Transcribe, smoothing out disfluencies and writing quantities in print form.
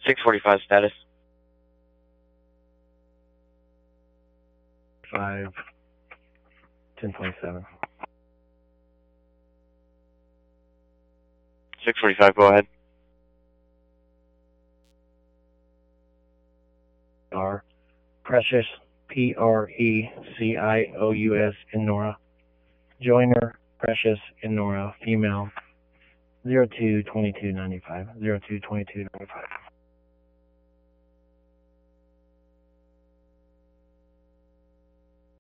645 status. 5, 1027. 645, go ahead. Precious, Precious in Nora. Joiner, Precious in Nora, female, 022295. 022295.